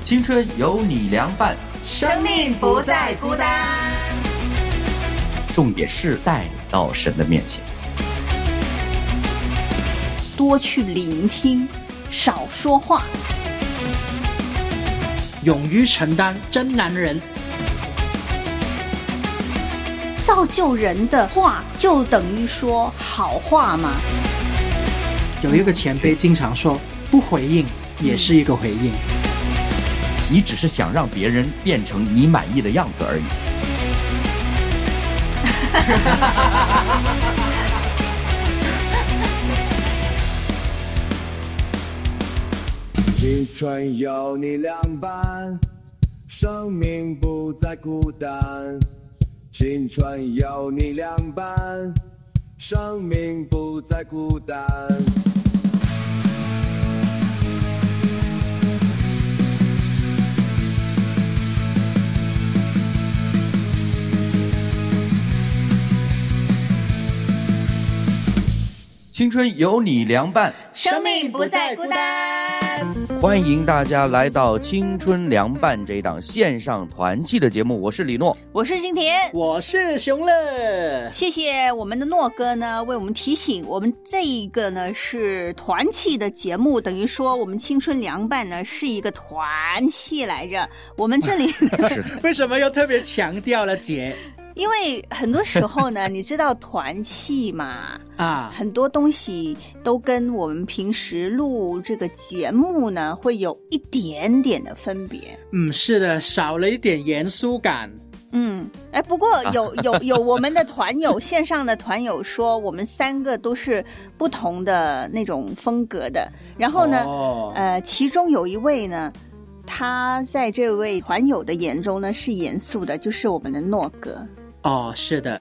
青春有你凉拌， 生命不再孤单。 重点是带到神的面前， 多去聆听，少说话， 勇于承担，真男人。 造就人的话就等于说好话吗？ 有一个前辈经常说，不回应也是一个回应。 你只是想让别人变成你满意的样子而已。 青春有你凉拌，生命不再孤单。青春有你凉拌，生命不再孤单。 青春有你凉拌， 生命不再孤单。 欢迎大家来到青春凉拌这一档线上团契的节目，我是李诺， 我是金田， 我是熊乐。 谢谢我们的诺哥呢，为我们提醒，我们这一个呢是团契的节目，等于说我们青春凉拌呢是一个团契来着。我们这里为什么又特别强调了姐？ 因为很多时候呢，你知道团契嘛，很多东西都跟我们平时录这个节目呢，会有一点点的分别。 是的，少了一点严肃感。 不过有我们的团友，线上的团友说，我们三个都是不同的那种风格的。然后呢，其中有一位呢，他在这位团友的眼中呢是严肃的，就是我们的诺哥。 是的。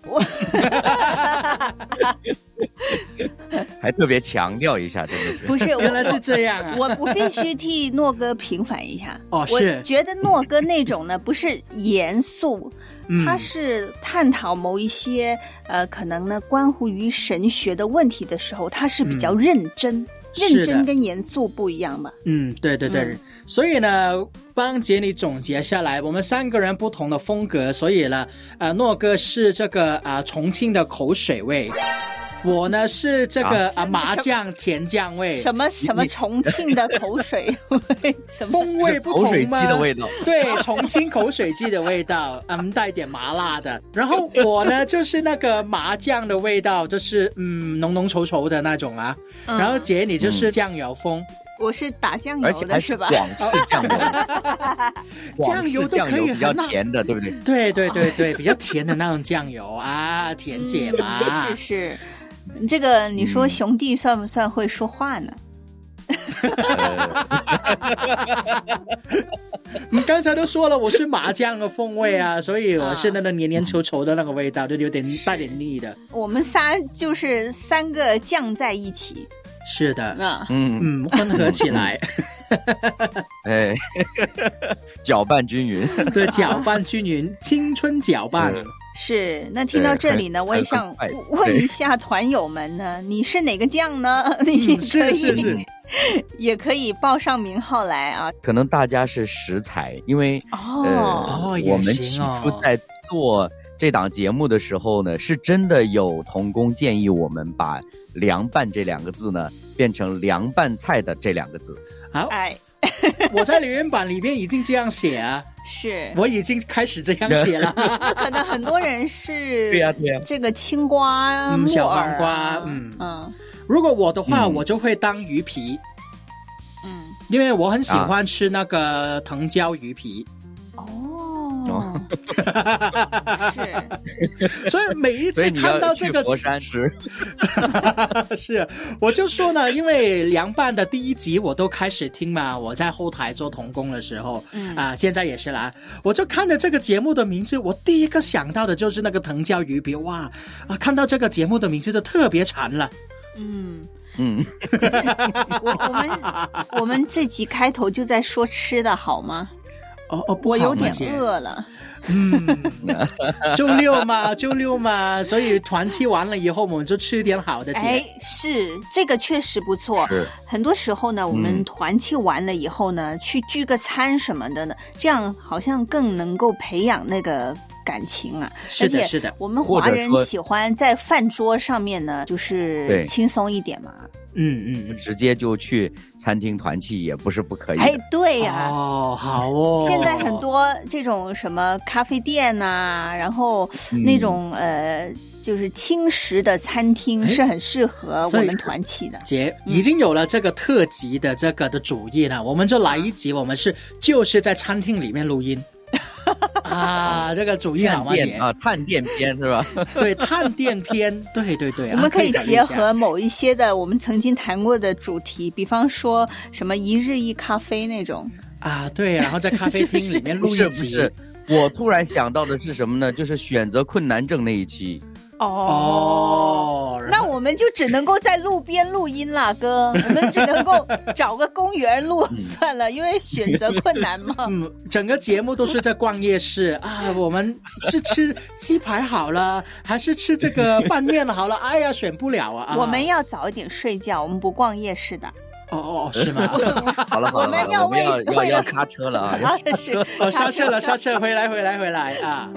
还特别强调一下，真的是不是？ 原来是这样啊！ 我必须替诺哥平反一下。 是。 我觉得诺哥那种呢，不是严肃，他是探讨某一些可能呢关乎于神学的问题的时候，他是比较认真。认真跟严肃不一样嘛。 对对对。所以呢，帮杰你总结下来，我们三个人不同的风格，所以呢，诺哥是这个重庆的口水味，我呢是这个麻酱甜酱味。 什么重庆的口水味？什么风味不同吗？ 口水鸡的味道。 对，重庆口水鸡的味道，带点麻辣的。然后我呢就是那个麻酱的味道，就是浓浓稠稠的那种啊。然后姐你就是酱油风。 我是打酱油的是吧？ 广式酱油。 酱油都可以比较甜的，对不对？ 对对对对，比较甜的那种酱油啊，甜姐嘛。 是。这个你说熊弟算不算会说话呢？ 刚才都说了，我是麻酱的风味啊，所以我是那个黏黏稠稠的那个味道，就有点带点腻的。 我们仨就是三个酱在一起。 是的，混合起来。 搅拌均匀。 对，搅拌均匀，青春搅拌。 是。那听到这里呢，我也想问一下团友们呢，你是哪个酱呢？你可以是也可以报上名号来啊。 可能大家是食材，因为我们起初在做这档节目的时候呢，是真的有同工建议我们把凉拌这两个字呢变成凉拌菜的这两个字。 好，我在留言板里面已经这样写啊。 是， 我已经开始这样写了。 那可能很多人是对呀， 这个青瓜、木耳、 小黄瓜。如果我的话，我就会当鱼皮。因为我很喜欢吃那个藤椒鱼皮。是。所以每一次看到这个， 佛山吃。 是，我就说呢，因为凉拌的第一集我都开始听嘛，我在后台做童工的时候，现在也是啦，我就看着这个节目的名字，我第一个想到的就是那个藤椒鱼皮。哇看到这个节目的名字就特别馋了。 我们这集开头就在说吃的好吗？我有点饿了。 周六嘛，所以团契完了以后我们就吃点好的姐。 是这个确实不错。很多时候呢，我们团契完了以后呢，去聚个餐什么的呢，这样好像更能够培养那个感情啊。 是的是的， 我们华人喜欢在饭桌上面呢就是轻松一点嘛。 直接就去餐厅团契也不是不可以。 对呀。 好哦。 现在很多这种什么咖啡店啊，然后那种就是轻食的餐厅是很适合我们团契的。 姐已经有了这个特辑的这个的主意了，我们就来一集，我们就是在餐厅里面录音。这个主意好吗姐？ 探店篇是吧？ 对，探店篇，对我们可以结合某一些的我们曾经谈过的主题，比方说什么一日一咖啡那种对，然后在咖啡厅里面录一集。 不是，我突然想到的是什么呢？就是选择困难症那一期。 那我们就只能够在路边录音了，哥。我们只能够找个公园录算了，因为选择困难嘛。 整个节目都是在逛夜市我们是吃鸡排好了，还是吃这个拌面好了？选不了我们要早一点睡觉，我们不逛夜市的。 是吗？ 好了， 我们要刹车了啊！ 刹车，回来啊！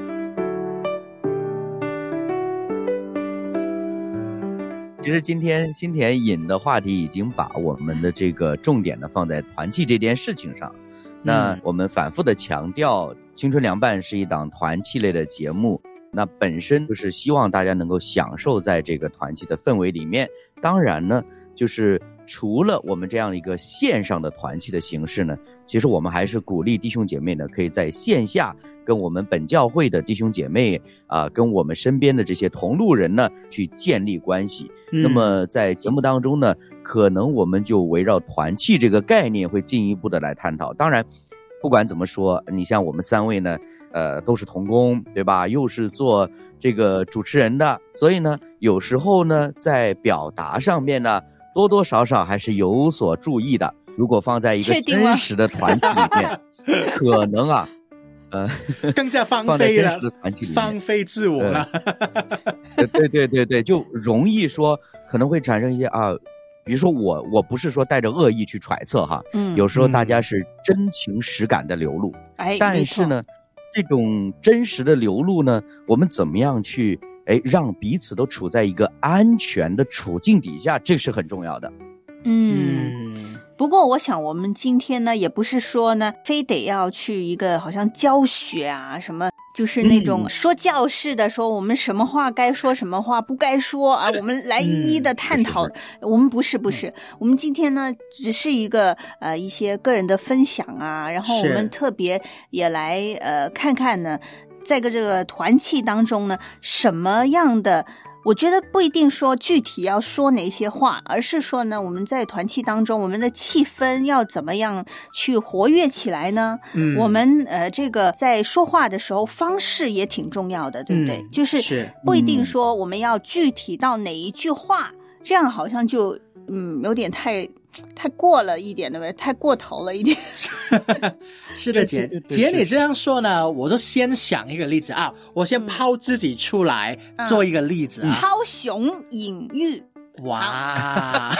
其实今天新田引的话题已经把我们的这个重点呢放在团契这件事情上。那我们反复的强调，青春凉拌是一档团契类的节目，那本身就是希望大家能够享受在这个团契的氛围里面。当然呢，就是除了我们这样一个线上的团契的形式呢，其实我们还是鼓励弟兄姐妹呢，可以在线下跟我们本教会的弟兄姐妹跟我们身边的这些同路人呢去建立关系。那么在节目当中呢，可能我们就围绕团契这个概念会进一步的来探讨。当然不管怎么说，你像我们三位呢都是同工，对吧？又是做这个主持人的，所以呢有时候呢在表达上面呢多多少少还是有所注意的。如果放在一个真实的团体里面可能更加放飞了，放飞自我了。 对，就容易说可能会产生一些比如说我不是说带着恶意去揣测哈，有时候大家是真情实感的流露，但是呢这种真实的流露呢，我们怎么样去让彼此都处在一个安全的处境底下，这是很重要的。 不过我想我们今天呢也不是说呢非得要去一个好像教学啊什么，就是那种说教式的说我们什么话该说什么话不该说我们来一一的探讨。我们不是我们今天呢只是一个一些个人的分享然后我们特别也来看看呢在这个团契当中呢什么样的，我觉得不一定说具体要说哪些话，而是说呢我们在团契当中我们的气氛要怎么样去活跃起来呢？我们这个在说话的时候方式也挺重要的，对不对？就是不一定说我们要具体到哪一句话，这样好像就有点太过了一点，对不对？太过头了一点。 是的，姐你这样说呢，我就先想一个例子我先抛自己出来做一个例子抛熊隐喻。 哇，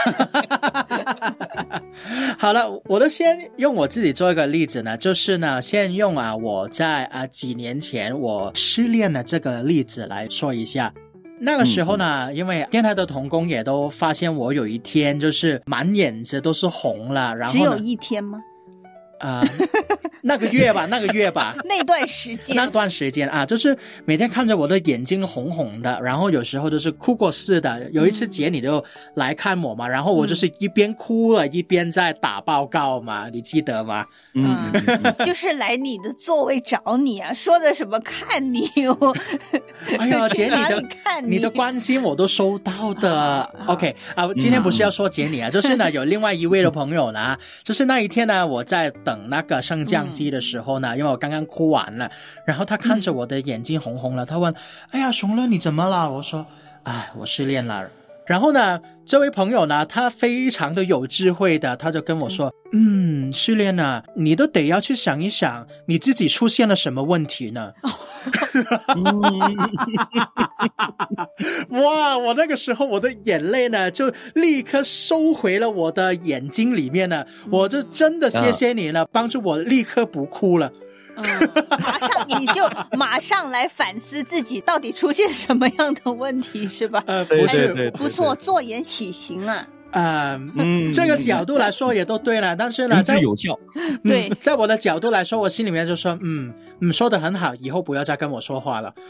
好了，我就先用我自己做一个例子呢，就是呢，先用我在几年前我失恋的这个例子来说一下。那个时候呢，因为电台的同工也都发现我有一天就是满眼子都是红了，然后只有一天吗？ 那个月吧那段时间就是每天看着我的眼睛红红的，然后有时候就是哭过似的。有一次姐你就来看我嘛，然后我就是一边哭了一边在打报告嘛，你记得吗？ 就是来你的座位找你说的什么看你哎呀姐你的关心我都收到的。OK 今天不是要说姐你就是呢有另外一位的朋友呢就是那一天呢我在等那个升降机的时候呢因为我刚刚哭完了，然后他看着我的眼睛红红了，他问哎呀熊乐你怎么了？我说我失恋了。 然后呢，这位朋友呢，他非常的有智慧的，他就跟我说，失恋了，你都得要去想一想，你自己出现了什么问题呢？哇，我那个时候我的眼泪呢，就立刻收回了我的眼睛里面呢，我就真的谢谢你了，帮助我立刻不哭了。 马上来反思自己到底出现什么样的问题，是吧？ 对， 不错，坐言起行啊。 这个角度来说也都对了，但是呢， 有效。 对， 在我的角度来说，我心里面就说，说得很好，以后不要再跟我说话了。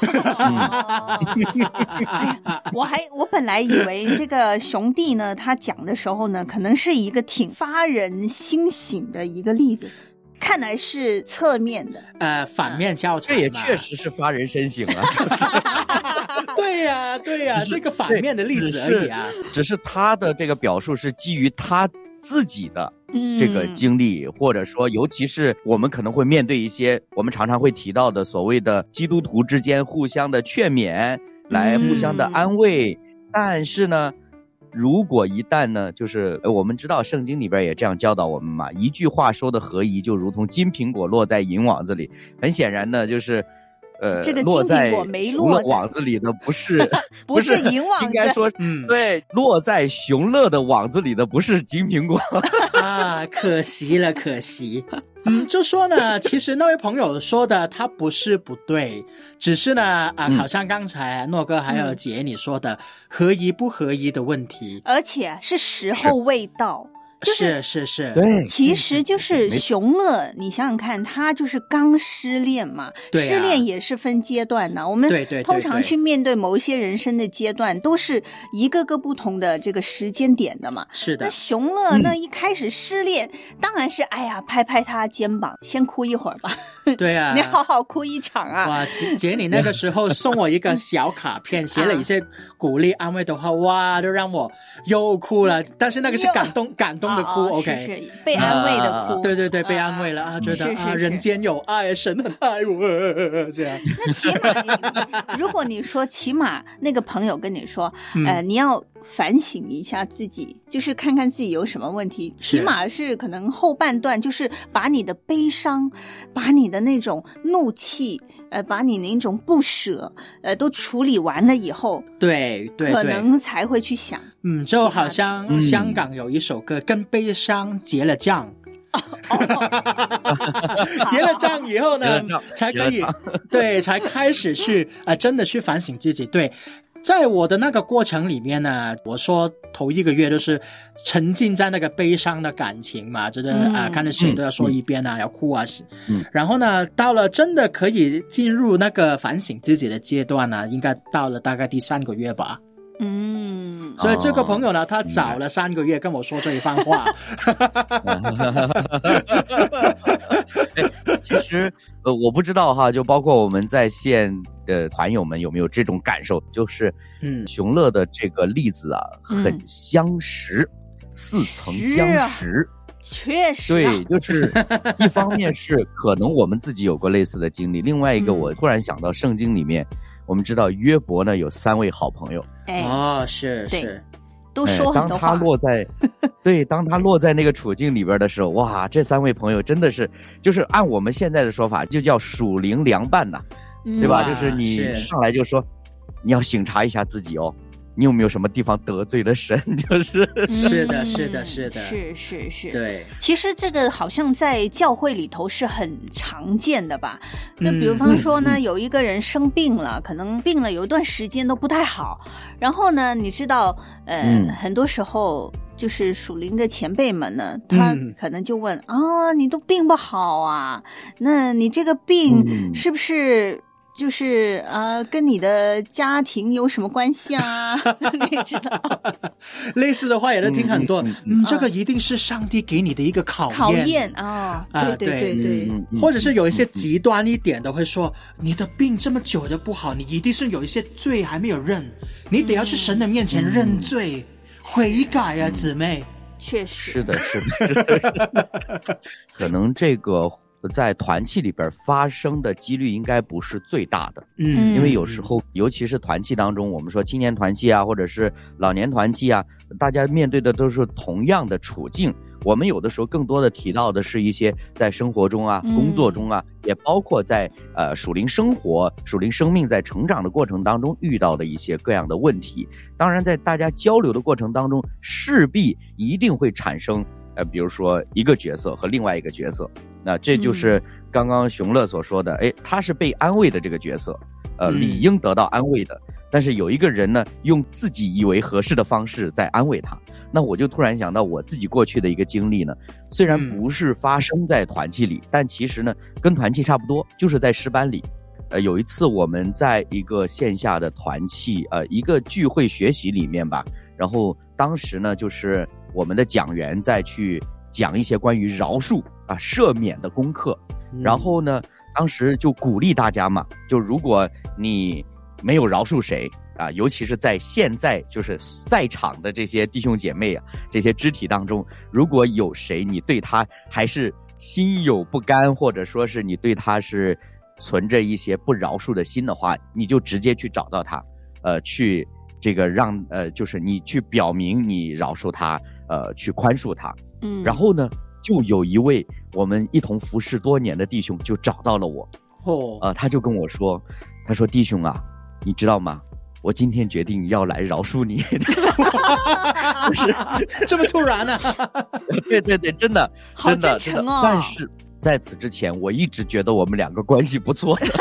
我本来以为这个熊弟呢，他讲的时候呢，可能是一个挺发人心醒的一个例子。看来是侧面的， 反面教材， 这也确实是发人深省啊。 对呀，这个反面的例子而已啊。 只是他的这个表述是基于他自己的这个经历，或者说，尤其是我们可能会面对一些我们常常会提到的所谓的基督徒之间互相的劝勉，来互相的安慰。但是呢，如果一旦呢，就是我们知道圣经里边也这样教导我们嘛，一句话说的合宜，就如同金苹果落在银网子里。很显然呢，就是这个金苹果没落在网子里的不是不是银网子， 应该说对，落在熊乐的网子里的不是金苹果啊，可惜了，可惜。就说呢，其实那位朋友说的他不是不对，只是呢好像刚才诺哥还有姐你说的合宜不合宜的问题， 而且是时候未到。 是， 对， 其实就是熊乐，你想想看，他就是刚失恋嘛，失恋也是分阶段的。我们通常去面对某一些人生的阶段，都是一个个不同的这个时间点的嘛。 是的。 那熊乐那一开始失恋，当然是拍拍他肩膀，先哭一会儿吧。 对啊， 你好好哭一场啊！ 哇，姐你那个时候送我一个小卡片，写了一些鼓励安慰的话，哇，就让我又哭了。但是那个是感动的哭，OK， 是被安慰的哭。 对，被安慰了啊，觉得人间有爱，神很爱我，这样。 那起码如果你说起码那个朋友跟你说，你要反省一下自己，就是看看自己有什么问题，起码是可能后半段就是把你的悲伤，把你的那种怒气，把你那种不舍，都处理完了以后， 对， 可能才会去想。 就好像香港有一首歌，跟悲伤结了账。结了账以后呢，才可以才开始去真的去反省自己。对，在我的那个过程里面呢，我说头1个月就是沉浸在那个悲伤的感情嘛，就是看着谁都要说一遍啊，要哭啊。然后呢，到了真的可以进入那个反省自己的阶段呢，应该到了大概第3个月吧。所以这个朋友呢，他早了3个月跟我说这一番话。 其实我不知道哈，就包括我们在线的团友们有没有这种感受，就是熊乐的这个例子啊，很相识，似曾相识。 确实对，就是一方面是可能我们自己有过类似的经历，另外一个我突然想到圣经里面我们知道约伯呢有3位好朋友。 是都说很多话。 当他落在那个处境里边的时候，哇，这3位朋友真的是，就是按我们现在的说法，就叫属灵良伴呐，对吧？就是你上来就说，你要省察一下自己哦，你有没有什么地方得罪了神？ 是的， 是。 对， 其实这个好像在教会里头是很常见的吧。那比方说呢，有一个人生病了，可能病了有一段时间都不太好，然后呢，你知道很多时候就是属灵的前辈们呢，他可能就问你都病不好啊，那你这个病是不是就是跟你的家庭有什么关系啊？你知道， 类似的话也都听很多。这个一定是上帝给你的一个考验啊！ 对，或者是有一些极端一点的会说，你的病这么久的不好，你一定是有一些罪还没有认，你得要去神的面前认罪，悔改啊，姊妹。 确实是的。可能这个在团契里边发生的几率应该不是最大的。因为有时候尤其是团契当中，我们说青年团契啊，或者是老年团契啊，大家面对的都是同样的处境。我们有的时候更多的提到的是一些在生活中啊、工作中啊，也包括在属灵生活、属灵生命在成长的过程当中遇到的一些各样的问题。当然在大家交流的过程当中，势必一定会产生比如说一个角色和另外一个角色，那这就是刚刚熊乐所说的，他是被安慰的这个角色，理应得到安慰的，但是有一个人呢，用自己以为合适的方式在安慰他。那我就突然想到我自己过去的一个经历呢，虽然不是发生在团契里，但其实呢跟团契差不多，就是在诗班里。有一次我们在一个线下的团契一个聚会学习里面吧，然后当时呢就是我们的讲员在去讲一些关于饶恕赦免的功课，然后呢当时就鼓励大家嘛，就如果你没有饶恕谁尤其是在现在就是在场的这些弟兄姐妹这些肢体当中，如果有谁你对他还是心有不甘，或者说是你对他是存着一些不饶恕的心的话，你就直接去找到他去这个让就是你去表明你饶恕他去宽恕他。然后呢就有一位我们一同服侍多年的弟兄就找到了我他就跟我说，他说弟兄啊，你知道吗，我今天决定要来饶恕你。 就是这么突然呢对对对，真的好真诚哦。 但是在此之前我一直觉得我们两个关系不错的。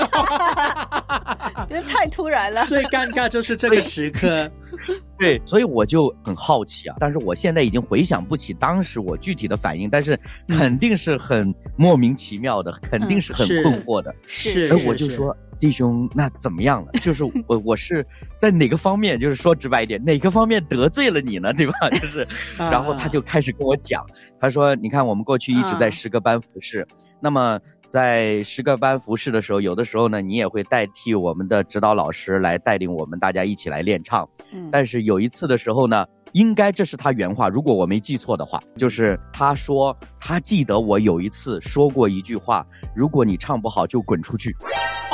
因为太突然了， 最尴尬就是这个时刻。 对，所以我就很好奇但是我现在已经回想不起当时我具体的反应，但是肯定是很莫名其妙的，肯定是很困惑的。 是， 而我就说弟兄那怎么样了，就是我是在哪个方面，就是说直白一点，哪个方面得罪了你呢，对吧？就是然后他就开始跟我讲，他说你看我们过去一直在诗歌班服侍，那么在诗歌班服侍的时候，有的时候呢你也会代替我们的指导老师来带领我们大家一起来练唱。但是有一次的时候呢，应该这是他原话，如果我没记错的话，就是他说他记得我有一次说过一句话，如果你唱不好就滚出去。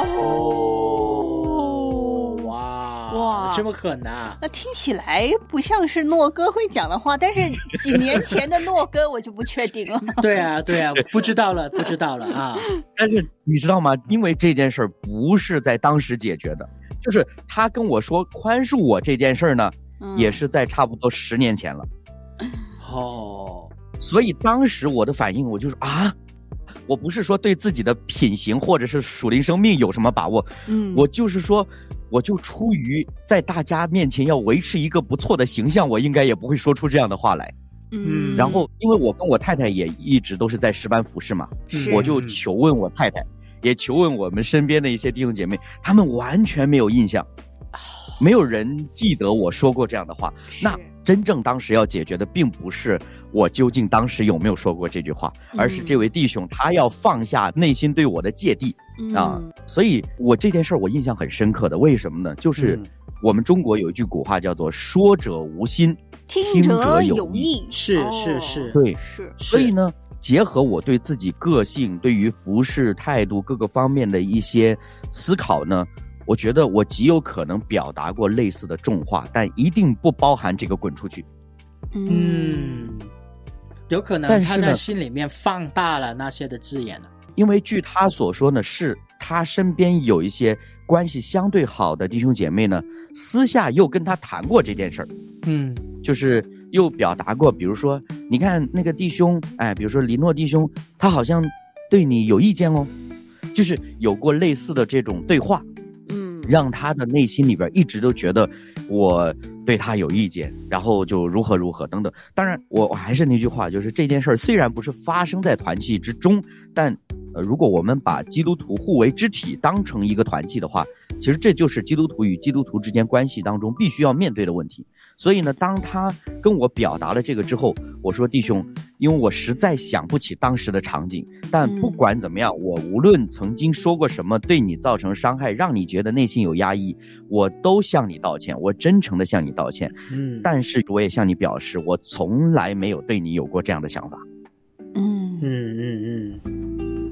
哇，这么狠啊！ 那听起来不像是诺哥会讲的话，但是几年前的诺哥我就不确定了。 对啊，不知道了啊！ 但是你知道吗？因为这件事儿不是在当时解决的，就是他跟我说宽恕我这件事儿呢，也是在差不多10年前了。所以当时我的反应，我就是我不是说对自己的品行或者是属灵生命有什么把握，我就是说，我就出于在大家面前要维持一个不错的形象，我应该也不会说出这样的话来。然后因为我跟我太太也一直都是在诗班服侍嘛，我就求问我太太，也求问我们身边的一些弟兄姐妹，他们完全没有印象，没有人记得我说过这样的话。那真正当时要解决的并不是我究竟当时有没有说过这句话，而是这位弟兄他要放下内心对我的芥蒂所以我这件事我印象很深刻的。为什么呢？就是我们中国有一句古话叫做说者无心，听者有意。 是对，是。所以呢，结合我对自己个性、对于服事态度各个方面的一些思考呢，我觉得我极有可能表达过类似的重话，但一定不包含这个滚出去。 有可能他在心里面放大了那些的字眼了。 因为据他所说呢，是他身边有一些关系相对好的弟兄姐妹呢，私下又跟他谈过这件事儿。就是又表达过，比如说你看那个弟兄，比如说李诺弟兄，他好像对你有意见哦，就是有过类似的这种对话。让他的内心里边一直都觉得我对他有意见，然后就如何如何等等。当然我还是那句话，就是这件事虽然不是发生在团契之中，但如果我们把基督徒互为肢体当成一个团契的话，其实这就是基督徒与基督徒之间关系当中必须要面对的问题。所以呢，当他跟我表达了这个之后，我说弟兄，因为我实在想不起当时的场景，但不管怎么样，我无论曾经说过什么对你造成伤害，让你觉得内心有压抑，我都向你道歉，我真诚的向你道歉。但是我也向你表示，我从来没有对你有过这样的想法。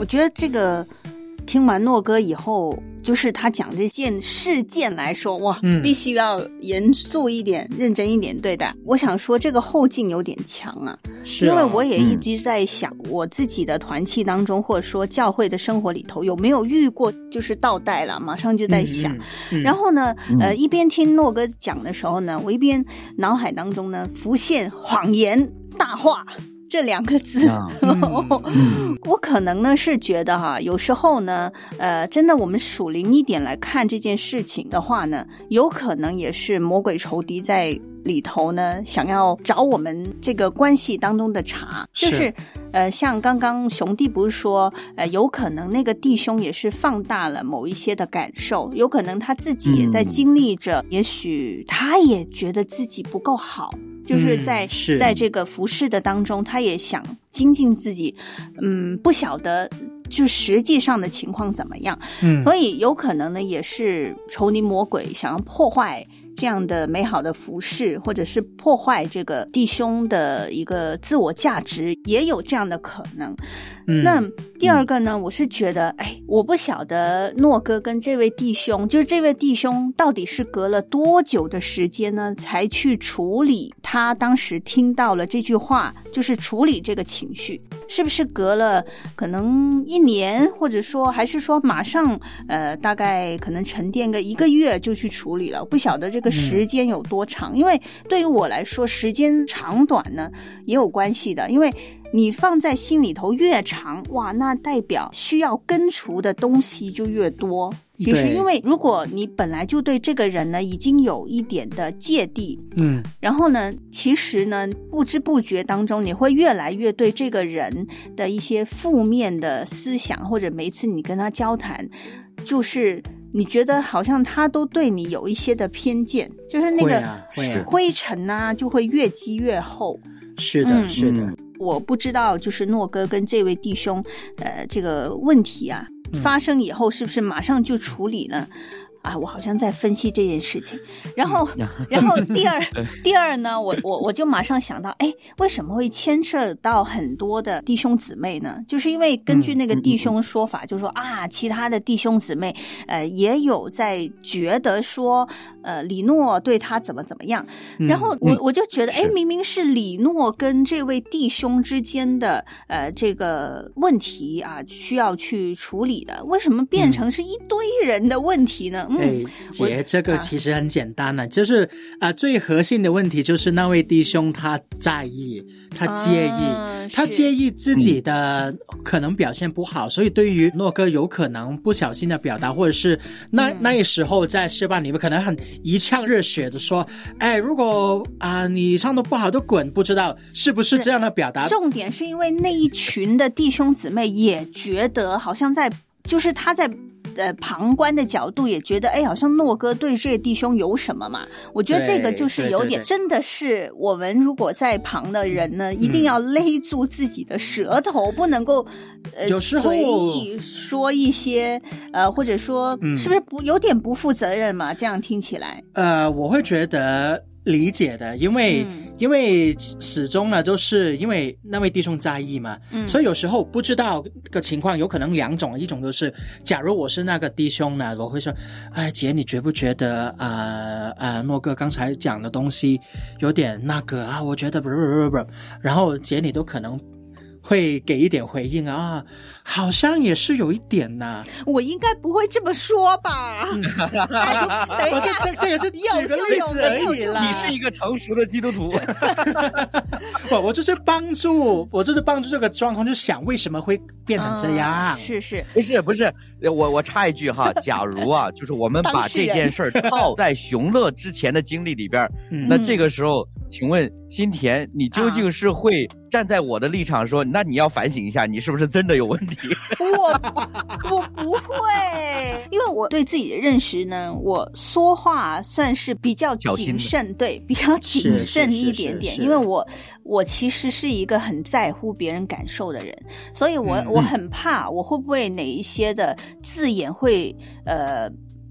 我觉得这个听完诺哥以后，就是他讲这件事件来说，哇，必须要严肃一点、认真一点对待。我想说这个后劲有点强啊， 是因为我也一直在想，我自己的团契当中，或者说教会的生活里头，有没有遇过就是倒带了，马上就在想。然后呢，一边听诺哥讲的时候呢，我一边脑海当中呢浮现谎言大话这2个字。我可能呢是觉得哈，有时候呢真的我们属灵一点来看这件事情的话呢，有可能也是魔鬼仇敌在里头呢想要找我们这个关系当中的茬，就是像刚刚兄弟不是说有可能那个弟兄也是放大了某一些的感受，有可能他自己也在经历着，也许他也觉得自己不够好，就是在这个服事的当中，他也想精进自己，不晓得就实际上的情况怎么样，所以有可能呢也是仇敌魔鬼想要破坏这样的美好的服事，或者是破坏这个弟兄的一个自我价值，也有这样的可能。那第二个呢，我是觉得我不晓得诺哥跟这位弟兄，就是这位弟兄到底是隔了多久的时间呢才去处理他当时听到了这句话，就是处理这个情绪，是不是隔了可能1年，或者说还是说马上大概可能沉淀个1个月就去处理了，我不晓得这个时间有多长，因为对于我来说时间长短呢也有关系的，因为你放在心里头越长，哇，那代表需要根除的东西就越多。就是因为如果你本来就对这个人呢已经有一点的芥蒂，然后呢其实呢不知不觉当中你会越来越对这个人的一些负面的思想，或者每一次你跟他交谈，就是你觉得好像他都对你有一些的偏见，就是那个灰尘啊就会越积越厚。 是的，是的。 我不知道就是诺哥跟这位弟兄这个问题啊发生以后是不是马上就处理了啊？我好像在分析这件事情，然后第二呢，我就马上想到，为什么会牵涉到很多的弟兄姊妹呢？就是因为根据那个弟兄说法，就说其他的弟兄姊妹也有在觉得说李诺对他怎么样，然后我就觉得明明是李诺跟这位弟兄之间的这个问题啊需要去处理的，为什么变成是一堆人的问题呢？ 姐，这个其实很简单了，就是最核心的问题就是那位弟兄他在意，他介意，他介意自己的可能表现不好，所以对于诺哥有可能不小心的表达，或者是那时候在诗班里面可能很一腔热血的说，如果你唱得不好就滚，不知道是不是这样的表达。 重点是因为那一群的弟兄姊妹也觉得好像就是他在旁观的角度也觉得好像诺哥对这个弟兄有什么嘛。我觉得这个就是有点真的是我们如果在旁的人呢一定要勒住自己的舌头，不能够随意说一些或者说是不是有点不负责任嘛，这样听起来我会觉得理解的，因为始终呢都是因为那位弟兄在意嘛，所以有时候不知道个情况有可能2种，一种就是假如我是那个弟兄呢，我会说姐你觉不觉得诺哥刚才讲的东西有点那个我觉得不，然后姐你都可能会给一点回应好像也是有一点呐。 我应该不会这么说吧？等一下， 这个是举个例子而已啦。 你是一个成熟的基督徒。 我就是帮助这个状况，就想为什么会变成这样。 是不是，我插一句哈，假如就是我们把这件事套在熊乐之前的经历里边，那这个时候请问新田，你究竟是会站在我的立场说，那你要反省一下，你是不是真的有问题？ 我不会，因为我对自己的认识呢，我说话算是比较谨慎，对，比较谨慎一点点，因为我其实是一个很在乎别人感受的人，所以我很怕我会不会哪一些的字眼会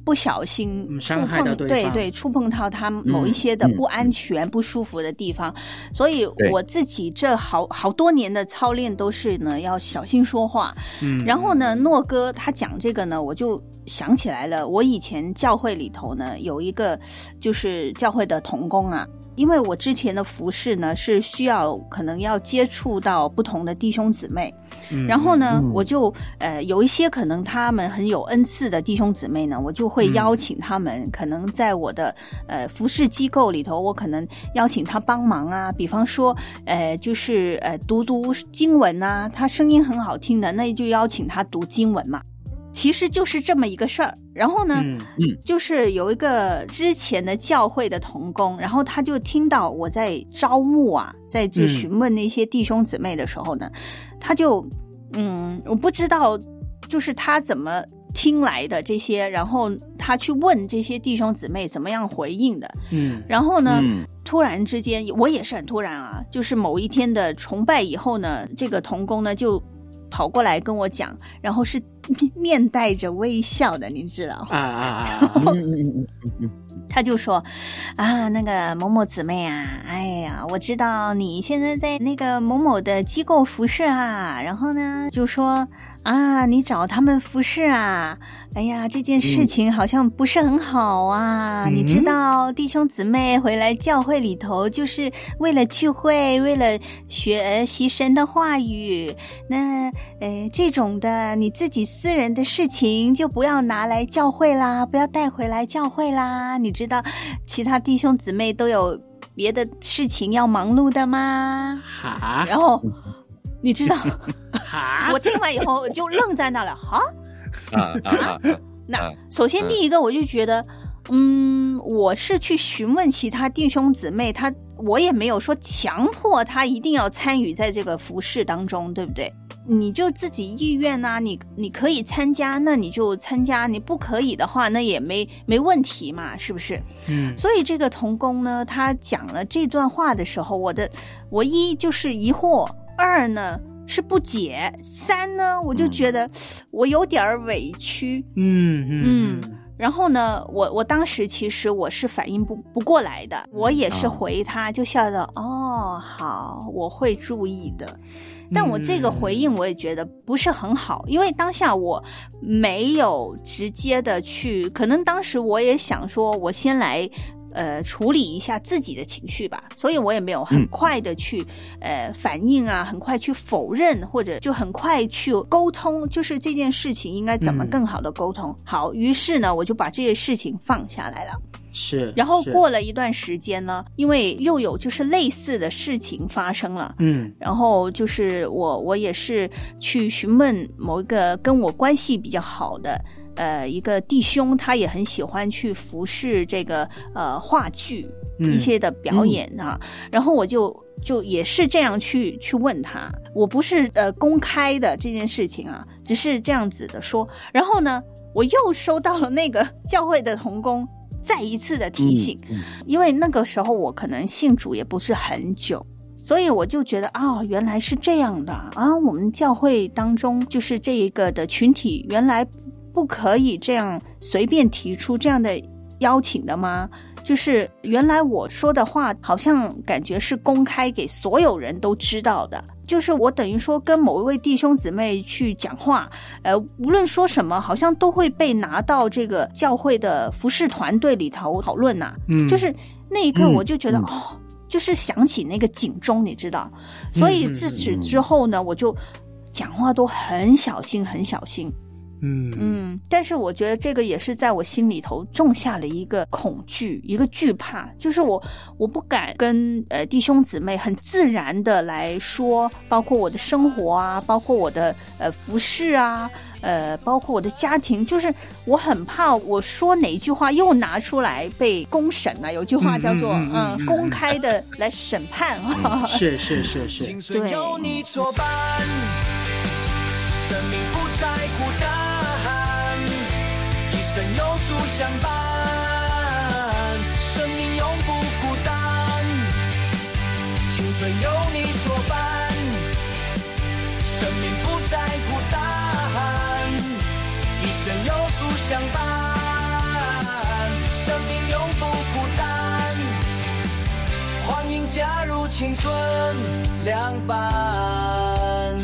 不小心伤害到对方， 对，触碰到他某一些的不安全、不舒服的地方，所以我自己这好多年的操练都是呢要小心说话。然后呢，诺哥他讲这个呢，我就想起来了，我以前教会里头呢有一个就是教会的同工啊。因为我之前的服事呢是需要可能要接触到不同的弟兄姊妹，然后呢我就有一些可能他们很有恩赐的弟兄姊妹呢，我就会邀请他们，可能在我的服事机构里头，我可能邀请他帮忙啊，比方说就是读经文啊，他声音很好听的，那就邀请他读经文嘛。其实就是这么一个事儿。然后呢就是有一个之前的教会的同工，然后他就听到我在招募啊，在这询问那些弟兄姊妹的时候呢，他就我不知道就是他怎么听来的这些，然后他去问这些弟兄姊妹怎么样回应的。然后呢突然之间，我也是很突然啊，就是某一天的崇拜以后呢，这个同工呢就跑过来跟我讲，然后是面带着微笑的，你知道他就说啊，那个某某姊妹啊，哎呀，我知道你现在在那个某某的机构服侍啊，然后呢就说啊，你找他们服侍啊，哎呀，这件事情好像不是很好啊。你知道弟兄姊妹回来教会里头就是为了聚会，为了学习神的话语，那这种的你自己私人的事情就不要拿来教会啦，不要带回来教会啦。你知道其他弟兄姊妹都有别的事情要忙碌的吗？然后你知道我听完以后就愣在那了。那首先第一个我就觉得我是去询问其他弟兄姊妹，我也没有说强迫他一定要参与在这个服事当中，对不对？你就自己意愿啊，你可以参加那你就参加，你不可以的话那也没问题嘛，是不是？所以这个同工呢，他讲了这段话的时候，我一就是疑惑，二呢是不解，三呢我就觉得我有点委屈。然后呢我当时其实我是反应不过来的，我也是回他就笑着好，我会注意的。但我这个回应我也觉得不是很好，因为当下我没有直接的去，可能当时我也想说我先来处理一下自己的情绪吧，所以我也没有很快的去反应啊，很快去否认，或者就很快去沟通，就是这件事情应该怎么更好的沟通。好，于是呢我就把这些事情放下来了。然后过了一段时间呢，因为又有就是类似的事情发生了，然后就是我也是去询问某一个跟我关系比较好的一个弟兄，他也很喜欢去服侍这个话剧一些的表演啊，然后我就也是这样去问他，我不是公开的这件事情啊，只是这样子的说。然后呢我又收到了那个教会的同工再一次的提醒，因为那个时候我可能信主也不是很久，所以我就觉得原来是这样的啊，我们教会当中就是这一个的群体原来不可以这样随便提出这样的邀请的吗？就是原来我说的话好像感觉是公开给所有人都知道的，就是我等于说跟某一位弟兄姊妹去讲话，无论说什么好像都会被拿到这个教会的服事团队里头讨论啊。就是那一刻我就觉得就是响起那个警钟，你知道，所以自此之后呢我就讲话都很小心很小心。但是我觉得这个也是在我心里头种下了一个恐惧，一个惧怕，就是我不敢跟弟兄姊妹很自然的来说，包括我的生活啊，包括我的服事啊，包括我的家庭，就是我很怕我说哪一句话又拿出来被公审啊，有句话叫做公开的来审判啊。 是对，有你作伴，生命不再孤单，一生有主相伴，生命永不孤单，青春有你作伴，生命不再孤单，一生有主相伴， 青春凉拌。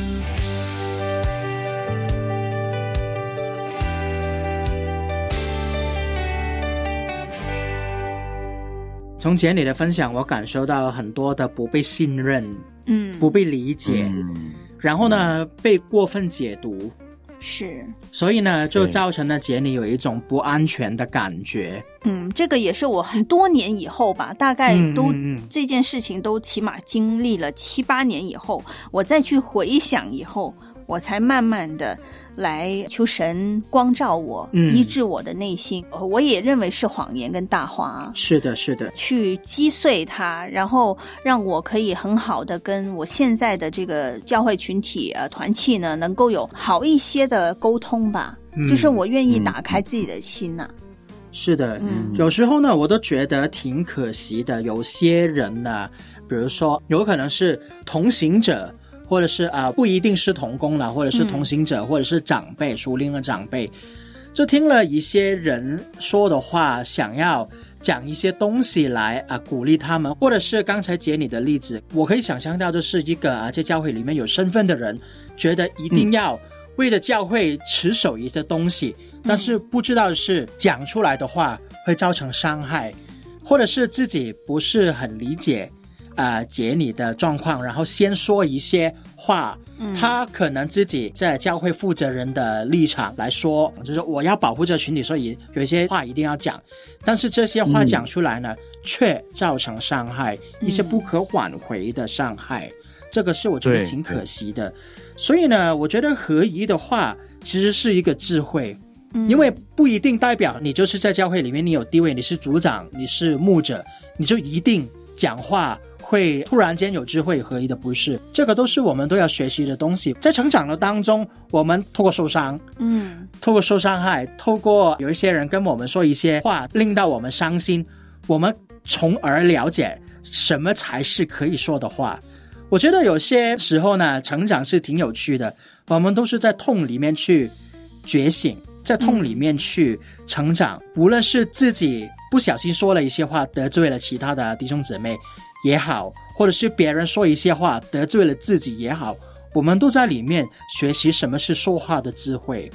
从简里的分享，我感受到很多的不被信任，不被理解，然后呢，被过分解读， 是， 所以呢，就造成了简里有一种不安全的感觉。 这个也是我很多年以后吧，大概都这件事情都起码经历了7、8年以后，我再去回想以后，我才慢慢的来求神光照我，医治我的内心。我也认为是谎言跟大话， 是的是的， 去击碎它，然后让我可以很好的跟我现在的这个教会群体团契呢，能够有好一些的沟通吧。就是我愿意打开自己的心啊。 是的，有时候呢，我都觉得挺可惜的。有些人呢，比如说有可能是同行者，或者是不一定是同工了，或者是同行者，或者是长辈，属灵的长辈，就听了一些人说的话，想要讲一些东西来鼓励他们，或者是刚才姐你的例子，我可以想象到的是一个在教会里面有身份的人，觉得一定要为了教会持守一些东西，但是不知道是讲出来的话会造成伤害，或者是自己不是很理解解你的状况，然后先说一些话，他可能自己在教会负责人的立场来说，就是我要保护这个群体，所以有一些话一定要讲，但是这些话讲出来呢，却造成伤害，一些不可挽回的伤害，这个是我觉得挺可惜的。所以呢，我觉得合一的话其实是一个智慧，因为不一定代表你就是在教会里面你有地位，你是组长，你是牧者，你就一定讲话会突然间有智慧合一的，不是，这个都是我们都要学习的东西。在成长的当中，我们透过受伤，透过受伤害，透过有一些人跟我们说一些话令到我们伤心，我们从而了解什么才是可以说的话。我觉得有些时候呢，成长是挺有趣的，我们都是在痛里面去觉醒，在痛里面去成长，无论是自己不小心说了一些话得罪了其他的弟兄姊妹也好，或者是别人说一些话得罪了自己也好，我们都在里面学习什么是说话的智慧。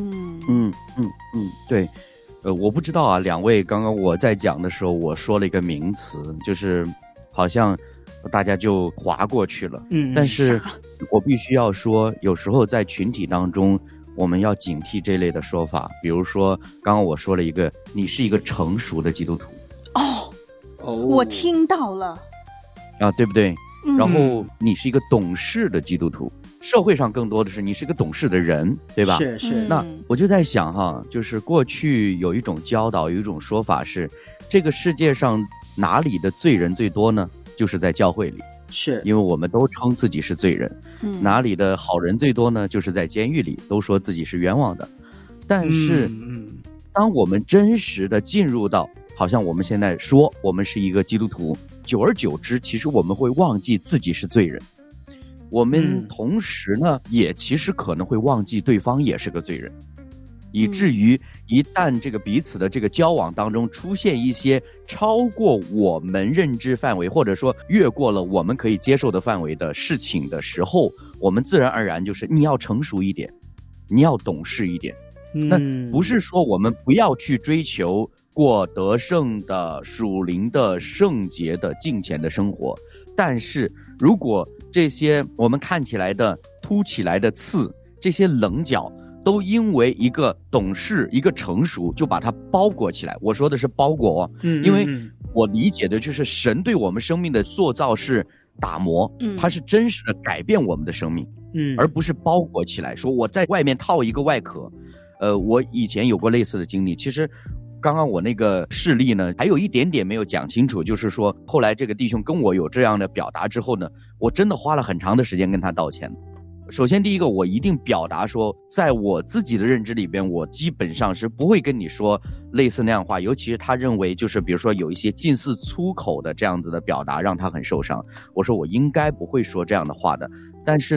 对，我不知道啊，两位刚刚我在讲的时候，我说了一个名词，就是好像大家就划过去了。但是我必须要说，有时候在群体当中，我们要警惕这类的说法。比如说，刚刚我说了一个，你是一个成熟的基督徒。 我听到了对不对？然后你是一个懂事的基督徒，社会上更多的是你是个懂事的人，对吧？ 是。 那我就在想哈，就是过去有一种教导，有一种说法是，这个世界上哪里的罪人最多呢？就是在教会里， 是因为我们都称自己是罪人。哪里的好人最多呢？就是在监狱里，都说自己是冤枉的。但是当我们真实的进入到好像我们现在说我们是一个基督徒，久而久之其实我们会忘记自己是罪人，我们同时呢也其实可能会忘记对方也是个罪人，以至于一旦这个彼此的这个交往当中出现一些超过我们认知范围，或者说越过了我们可以接受的范围的事情的时候，我们自然而然就是你要成熟一点，你要懂事一点。那不是说我们不要去追求过得胜的属灵的圣洁的敬虔的生活，但是如果这些我们看起来的凸起来的刺，这些棱角都因为一个懂事一个成熟就把它包裹起来，我说的是包裹因为我理解的就是神对我们生命的塑造是打磨，它是真实的改变我们的生命，而不是包裹起来说我在外面套一个外壳。我以前有过类似的经历，其实刚刚我那个事例呢还有一点点没有讲清楚，就是说后来这个弟兄跟我有这样的表达之后呢，我真的花了很长的时间跟他道歉。首先第一个，我一定表达说在我自己的认知里边，我基本上是不会跟你说类似那样话，尤其是他认为就是比如说有一些近似粗口的这样子的表达让他很受伤，我说我应该不会说这样的话的。但是呢，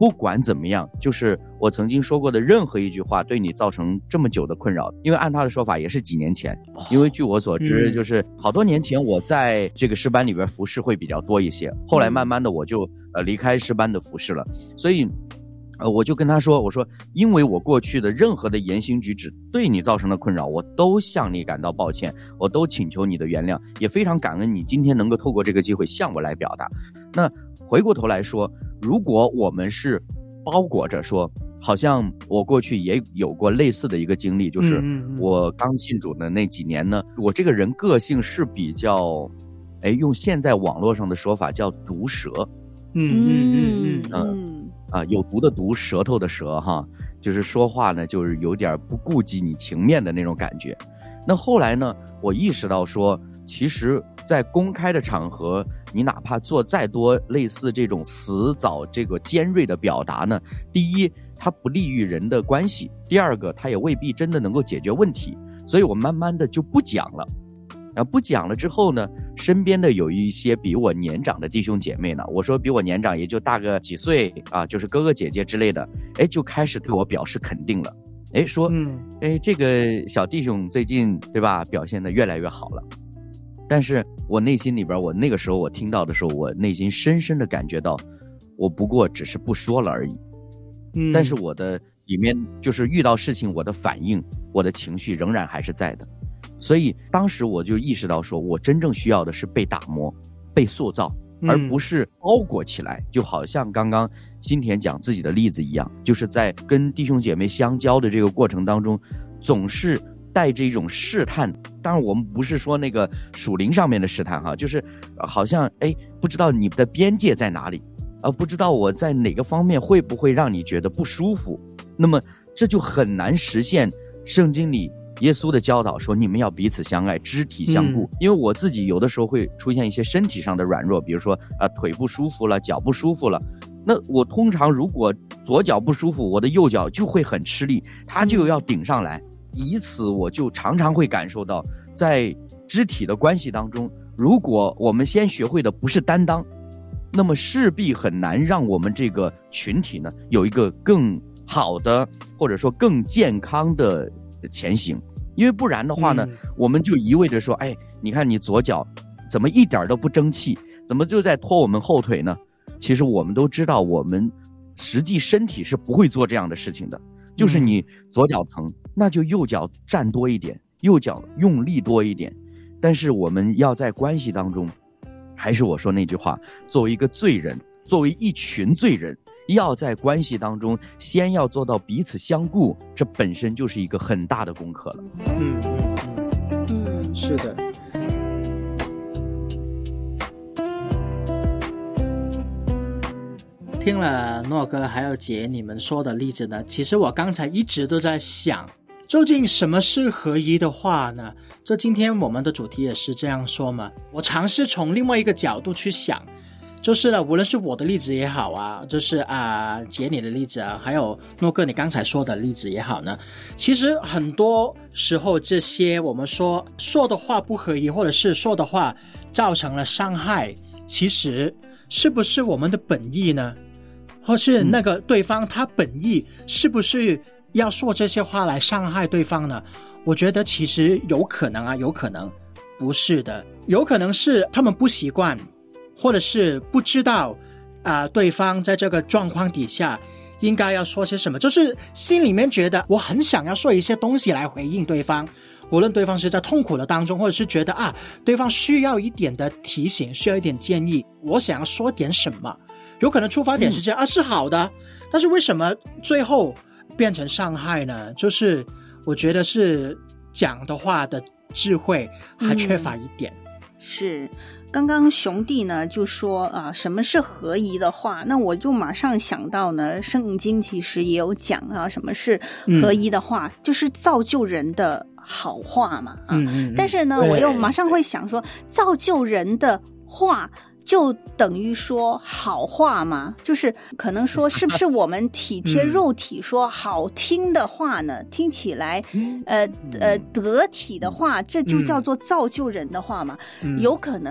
不管怎么样，就是我曾经说过的任何一句话对你造成这么久的困扰，因为按他的说法也是几年前，因为据我所知，就是好多年前我在这个诗班里边服侍会比较多一些，后来慢慢的我就离开诗班的服侍了，所以我就跟他说，我说因为我过去的任何的言行举止对你造成的困扰，我都向你感到抱歉，我都请求你的原谅，也非常感恩你今天能够透过这个机会向我来表达。那回过头来说，如果我们是包裹着说，好像我过去也有过类似的一个经历，就是我刚信主的那几年呢，我这个人个性是比较用现在网络上的说法叫毒舌，有毒的毒，舌头的舌哈，就是说话呢就是有点不顾及你情面的那种感觉。那后来呢，我意识到说，其实在公开的场合，你哪怕做再多类似这种辞藻这个尖锐的表达呢，第一它不利于人的关系，第二个它也未必真的能够解决问题，所以我慢慢的就不讲了。然后不讲了之后呢，身边的有一些比我年长的弟兄姐妹呢，我说比我年长也就大个几岁啊，就是哥哥姐姐之类的，就开始对我表示肯定了，说这个小弟兄最近对吧表现得越来越好了。但是我内心里边，我那个时候我听到的时候，我内心深深的感觉到，我不过只是不说了而已，但是我的里面就是遇到事情，我的反应，我的情绪仍然还是在的。所以当时我就意识到说，我真正需要的是被打磨，被塑造，而不是包裹起来，就好像刚刚新田讲自己的例子一样，就是在跟弟兄姐妹相交的这个过程当中，总是带着一种试探。当然我们不是说那个属灵上面的试探哈，就是好像不知道你的边界在哪里，不知道我在哪个方面会不会让你觉得不舒服，那么这就很难实现圣经里耶稣的教导说你们要彼此相爱，肢体相顾。因为我自己有的时候会出现一些身体上的软弱，比如说腿不舒服了，脚不舒服了，那我通常如果左脚不舒服，我的右脚就会很吃力，它就要顶上来，以此我就常常会感受到，在肢体的关系当中，如果我们先学会的不是担当，那么势必很难让我们这个群体呢有一个更好的或者说更健康的前行。因为不然的话呢，我们就一味着说，你看你左脚怎么一点都不争气，怎么就在拖我们后腿呢？其实我们都知道，我们实际身体是不会做这样的事情的，就是你左脚疼，那就右脚站多一点，右脚用力多一点。但是我们要在关系当中，还是我说那句话，作为一个罪人，作为一群罪人，要在关系当中先要做到彼此相顾，这本身就是一个很大的功课了。 是的。听了诺哥还有姐你们说的例子呢，其实我刚才一直都在想，究竟什么是合一的话呢？这今天我们的主题也是这样说嘛。我尝试从另外一个角度去想，就是呢，无论是我的例子也好啊，就是姐你的例子啊，还有诺哥你刚才说的例子也好呢，其实很多时候这些我们说的话不合一，或者是说的话造成了伤害，其实是不是我们的本意呢？或是那个对方他本意是不是要说这些话来伤害对方呢？我觉得其实有可能有可能不是的，有可能是他们不习惯，或者是不知道对方在这个状况底下应该要说些什么，就是心里面觉得我很想要说一些东西来回应对方，无论对方是在痛苦的当中，或者是觉得对方需要一点的提醒，需要一点建议，我想要说点什么，有可能出发点是这样是好的，但是为什么最后变成伤害呢？就是我觉得是讲的话的智慧还缺乏一点。 是刚刚熊弟呢就说什么是合一的话，那我就马上想到呢，圣经其实也有讲什么是合一的话，就是造就人的好话嘛但是呢我又马上会想说，造就人的话就等于说好话吗？就是可能说是不是我们体贴肉体说好听的话呢听起来得体的话，这就叫做造就人的话吗？有可能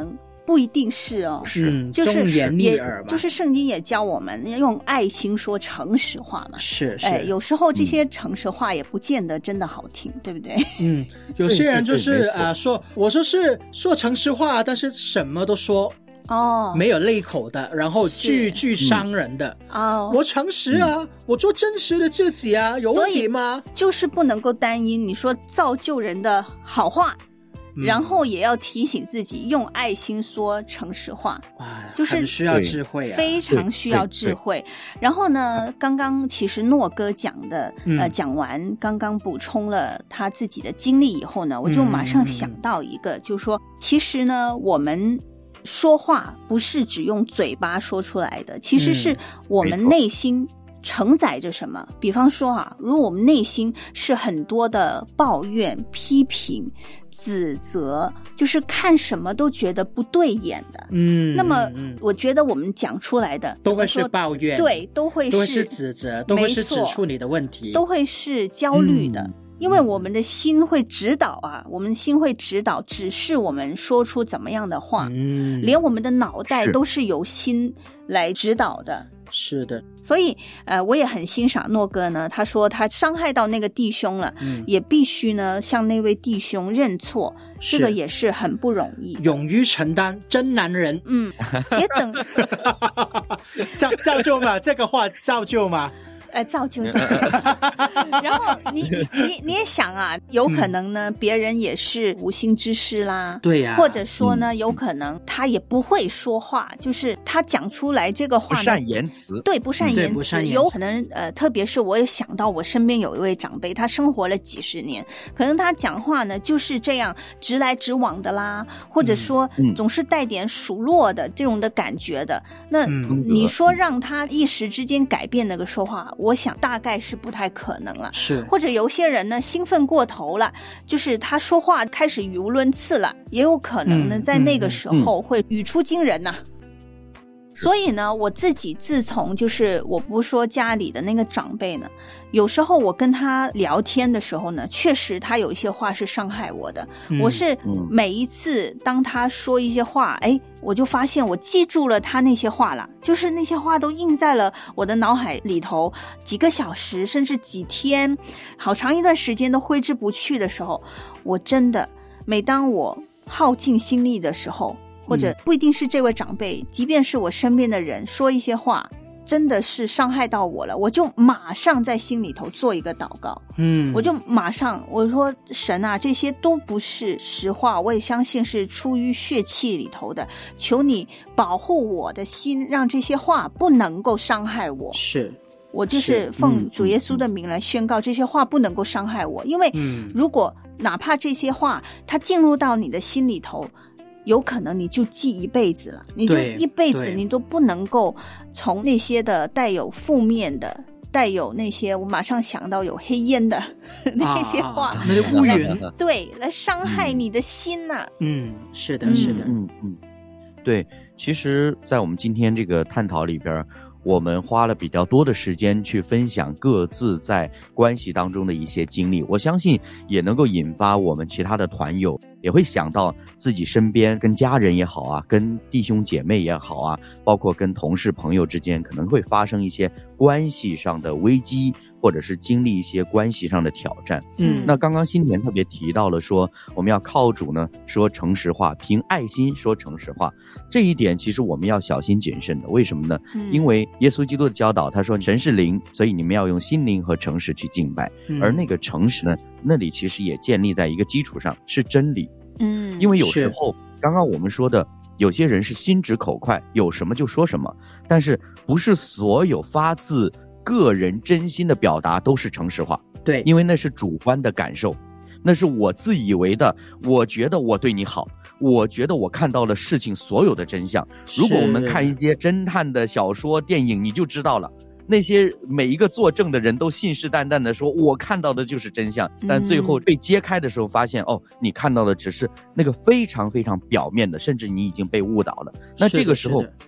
不一定是哦，就是忠言逆耳嘛， 就是圣经也教我们用爱心说诚实话嘛。 是， 有时候这些诚实话也不见得真的好听，对不对？ 有些人就是说，我就是说诚实话，但是什么都说。没有泪口的，然后句句伤人的。我诚实啊，我做真实的自己啊，有问题吗？ 就是不能够单因你说造就人的好话。然后也要提醒自己用爱心说诚实话，就是很需要智慧啊， 非常需要智慧。然后呢，刚刚其实诺哥讲的，讲完刚刚补充了他自己的经历以后呢，我就马上想到一个，就是说，其实呢，我们说话不是只用嘴巴说出来的，其实是我们内心承载着什么。比方说如果我们内心是很多的抱怨、批评、指责，就是看什么都觉得不对眼的，那么我觉得我们讲出来的都会是抱怨， 对，都会是指责，都会是指出你的问题， 都会是焦虑的。因为我们的心会指导我们心会指导，指示我们说出怎么样的话，连我们的脑袋都是由心来指导的。 是的， 所以我也很欣赏诺哥呢，他说他伤害到那个弟兄了，也必须呢向那位弟兄认错，这个也是很不容易， 勇于承担，真男人。 也等造就吗？这个话造就吗？ 造就。然后你也想有可能呢，别人也是无心之失啦， 对呀， 或者说呢，有可能他也不会说话，就是他讲出来这个话呢， 不善言辞， 对，不善言辞，有可能特别是我也想到我身边有一位长辈，他生活了几十年，可能他讲话呢就是这样直来直往的啦，或者说总是带点数落的这种的感觉的。那你说让他一时之间改变那个说话，我想大概是不太可能了。 是， 或者有些人呢兴奋过头了，就是他说话开始语无伦次了，也有可能呢在那个时候会语出惊人呐。所以呢，我自己自从就是我不说家里的那个长辈呢，有时候我跟他聊天的时候呢，确实他有一些话是伤害我的。我是每一次当他说一些话，我就发现我记住了他那些话了，就是那些话都印在了我的脑海里头，几个小时甚至几天，好长一段时间都挥之不去的时候，我真的每当我耗尽心力的时候，或者不一定是这位长辈，即便是我身边的人说一些话真的是伤害到我了，我就马上在心里头做一个祷告，我就马上我说神啊，这些都不是实话，我也相信是出于血气里头的，求你保护我的心，让这些话不能够伤害我。 是， 我就是奉主耶稣的名来宣告，这些话不能够伤害我，因为如果哪怕这些话它进入到你的心里头，有可能你就记一辈子了，你就一辈子你都不能够从那些的带有负面的，带有那些我马上想到有黑烟的那些话， 那就乌云， 对，来伤害你的心呐。 是的，是的， 对。其实在我们今天这个探讨里边，我们花了比较多的时间去分享各自在关系当中的一些经历，我相信也能够引发我们其他的团友也会想到自己身边跟家人也好啊，跟弟兄姐妹也好啊，包括跟同事朋友之间可能会发生一些关系上的危机，或者是经历一些关系上的挑战。那刚刚新田特别提到了说，我们要靠主呢说诚实话，凭爱心说诚实话，这一点其实我们要小心谨慎的。为什么呢？因为耶稣基督的教导，他说神是灵，所以你们要用心灵和诚实去敬拜，而那个诚实呢，那里其实也建立在一个基础上，是真理。因为有时候刚刚我们说的，有些人是心直口快，有什么就说什么，但是不是所有发自个人真心的表达都是诚实话。 对， 因为那是主观的感受，那是我自以为的，我觉得我对你好，我觉得我看到了事情所有的真相。如果我们看一些侦探的小说电影，你就知道了，那些每一个作证的人都信誓旦旦的说我看到的就是真相，但最后被揭开的时候发现，你看到的只是那个非常非常表面的，甚至你已经被误导了。那这个时候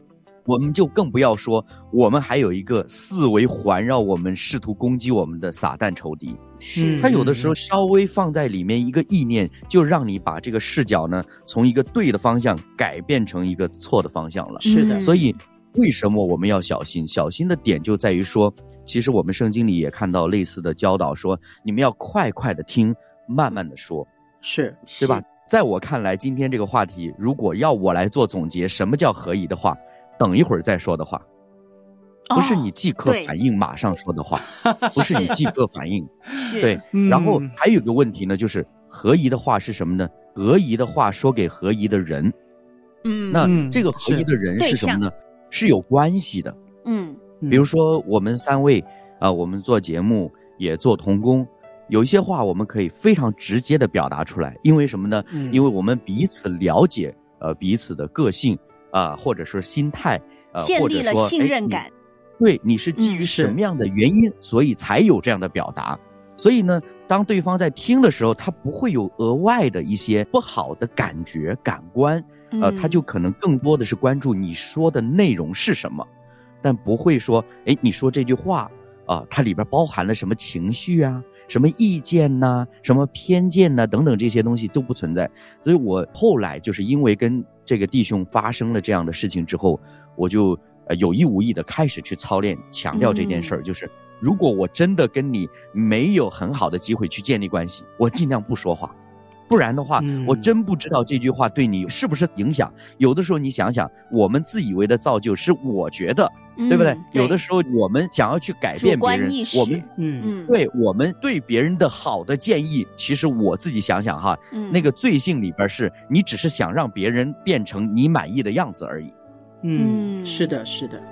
我们就更不要说我们还有一个四围环绕我们试图攻击我们的撒旦仇敌。他有的时候稍微放在里面一个意念，就让你把这个视角呢从一个对的方向改变成一个错的方向了。 是的， 所以为什么我们要小心？小心的点就在于说，其实我们圣经里也看到类似的教导，说你们要快快的听，慢慢的说， 是， 对吧？在我看来，今天这个话题，如果要我来做总结，什么叫合宜的话，等一会儿再说的话，不是你即刻反应马上说的话，不是你即刻反应，对。然后还有一个问题呢，就是合宜的话是什么呢？合宜的话说给合宜的人，那这个合宜的人是什么呢？是有关系的。比如说我们3位我们做节目也做同工，有一些话我们可以非常直接的表达出来，因为什么呢？因为我们彼此了解彼此的个性或者是心态建立了信任感。 对，你是基于什么样的原因，所以才有这样的表达。所以呢，当对方在听的时候，他不会有额外的一些不好的感觉感官，他就可能更多的是关注你说的内容是什么，但不会说你说这句话它里边包含了什么情绪啊，什么意见呐，什么偏见呐，等等，这些东西都不存在。所以我后来就是因为跟这个弟兄发生了这样的事情之后，我就有意无意的开始去操练强调这件事儿，就是如果我真的跟你没有很好的机会去建立关系，我尽量不说话。不然的话，我真不知道这句话对你是不是影响。有的时候你想想，我们自以为的造就是我觉得，对不对？有的时候我们想要去改变别人，我们对我们对别人的好的建议，其实我自己想想哈，那个罪性里边是你只是想让别人变成你满意的样子而已。 是的，是的。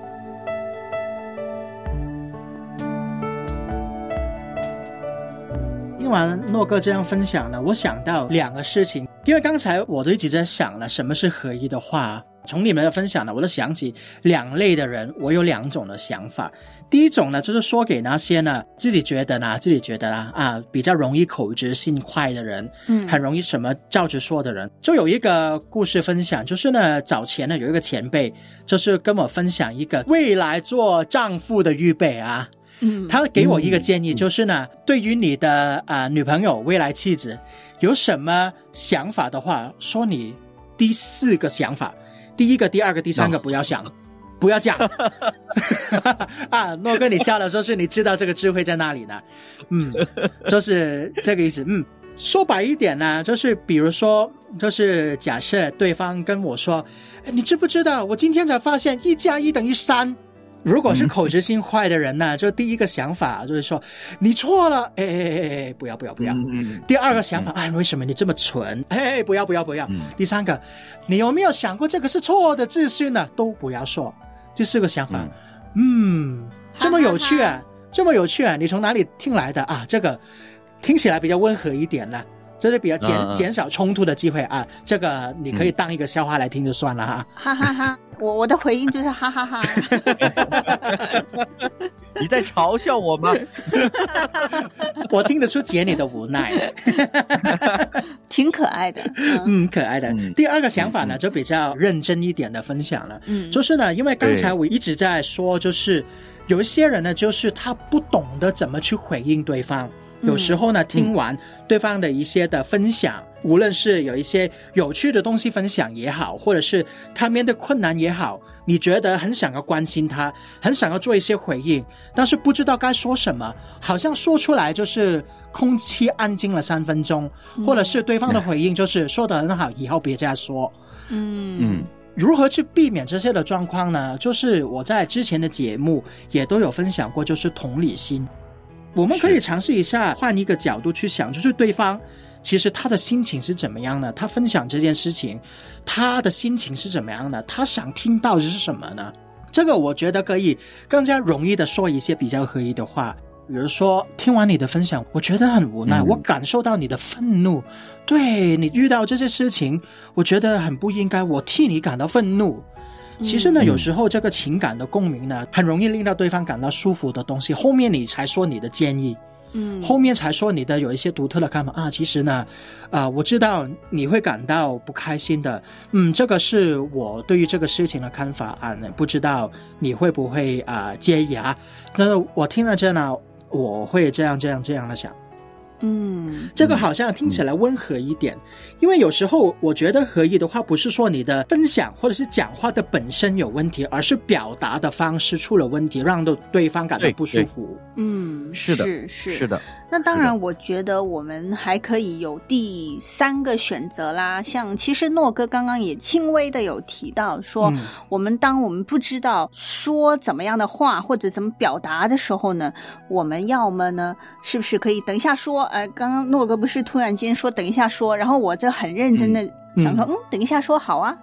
听完诺哥这样分享呢，我想到2个事情，因为刚才我都一直在想了什么是合宜的话。从你们的分享呢，我就想起2类的人，我有2种的想法。第一种呢，就是说给那些呢自己觉得比较容易口直心快的人，很容易什么照着说的人。就有一个故事分享，就是呢早前呢有一个前辈就是跟我分享一个未来做丈夫的预备啊。他给我一个建议，就是呢对于你的女朋友未来妻子有什么想法的话，说你第4个想法，第1个第2个第3个不要想，不要讲诺哥你笑了，说是你知道这个智慧在哪里呢？就是这个意思。说白一点呢，就是比如说，就是假设对方跟我说，你知不知道我今天才发现1+1等于3。如果是口直心快的人呢，就第1个想法就是说你错了，不要。第2个想法，为什么你这么蠢？不要。第3个，你有没有想过这个是错的资讯呢？都不要说。第4个想法，这么有趣啊，这么有趣啊，你从哪里听来的啊？这个听起来比较温和一点了。这是比较减少冲突的机会啊，这个你可以当一个笑话来听就算了哈。 哈哈哈，我的回应就是哈哈哈。 你在嘲笑我吗？ 我听得出姐你的无奈。 挺可爱的。 可爱的。第2个想法呢，就比较认真一点的分享了。就是呢，因为刚才我一直在说，就是有一些人呢，就是他不懂得怎么去回应对方。有时候呢，听完对方的一些的分享，无论是有一些有趣的东西分享也好，或者是他面对困难也好，你觉得很想要关心他，很想要做一些回应，但是不知道该说什么，好像说出来就是空气安静了3分钟，或者是对方的回应就是说得很好，以后别再说。如何去避免这些的状况呢？就是我在之前的节目也都有分享过，就是同理心。我们可以尝试一下换一个角度去想，就是对方其实他的心情是怎么样的，他分享这件事情他的心情是怎么样的，他想听到的是什么呢？这个我觉得可以更加容易的说一些比较合宜的话。比如说听完你的分享，我觉得很无奈，我感受到你的愤怒，对你遇到这些事情我觉得很不应该，我替你感到愤怒。其实呢，有时候这个情感的共鸣呢，很容易令到对方感到舒服的东西，后面你才说你的建议， 后面才说你的有一些独特的看法啊。其实呢，我知道你会感到不开心的，这个是我对于这个事情的看法啊，不知道你会不会介意啊？但是我听了这呢，我会这样的想。这个好像听起来温和一点，因为有时候我觉得合一的话不是说你的分享或者是讲话的本身有问题，而是表达的方式出了问题，让对方感到不舒服。 是的，是的。 那当然我觉得我们还可以有第3个选择啦，像其实诺哥刚刚也轻微的有提到说，当我们不知道说怎么样的话或者怎么表达的时候呢，我们要么呢是不是可以等一下说，刚刚诺哥不是突然间说等一下说，然后我就很认真的想说等一下说好啊。